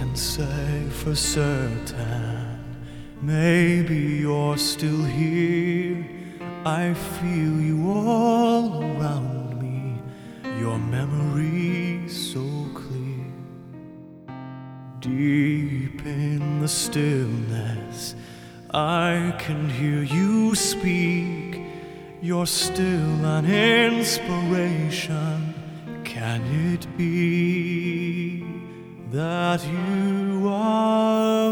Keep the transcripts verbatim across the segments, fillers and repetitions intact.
can say for certain. Maybe you're still here. I feel you all around me, your memory so clear. Deep in the stillness, I can hear you speak. You're still an inspiration. Can it be that you are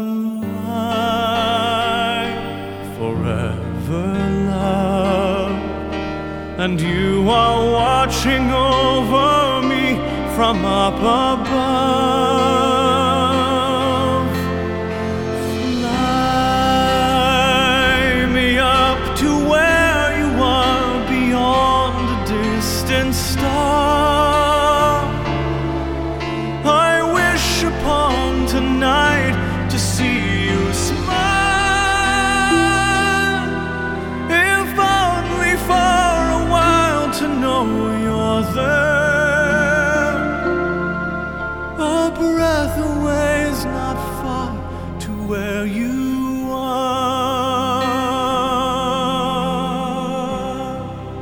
mine forever, love? And you are watching over me from up above. Fly me up to where you are, beyond a distant star. I wish upon tonight to see you smile, if only for a while to know you're there. A breath away is not far to where you are.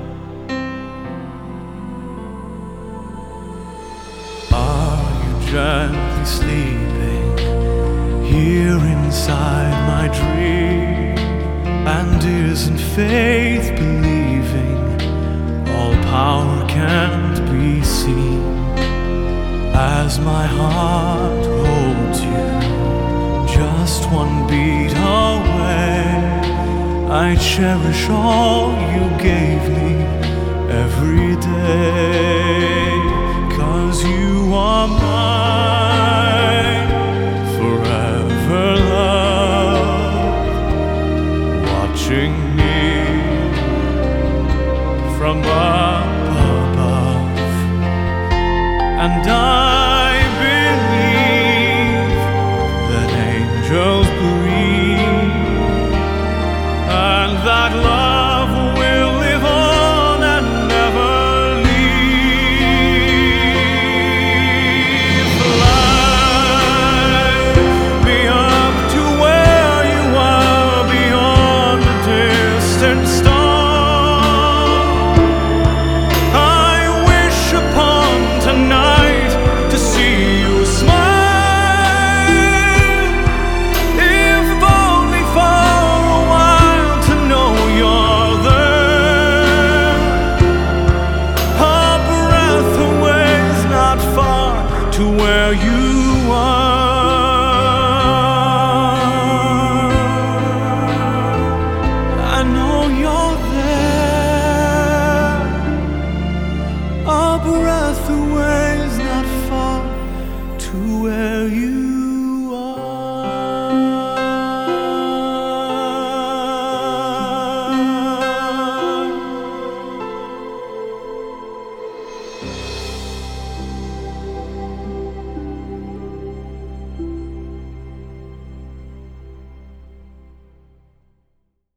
Are you gently sleeping here inside my dream? And isn't faith believing all power can't be seen? As my heart holds you just one beat away, I cherish all you gave me every day. 'Cause you are mine forever, love, watching me from up above. And I